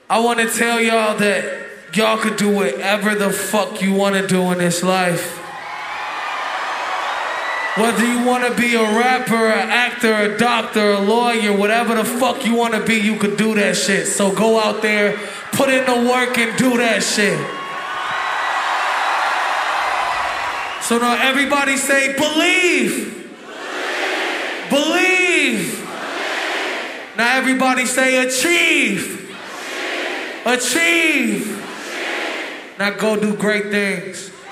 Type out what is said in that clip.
I want to tell y'all that y'all could do whatever the fuck you want to do in this life. Whether you want to be a rapper, an actor, a doctor, a lawyer, whatever the fuck you want to be, you could do that shit. So go out there, put in the work and do that shit. So now everybody say, believe. Believe. Believe. Now everybody say, achieve. Achieve. Now go do great things.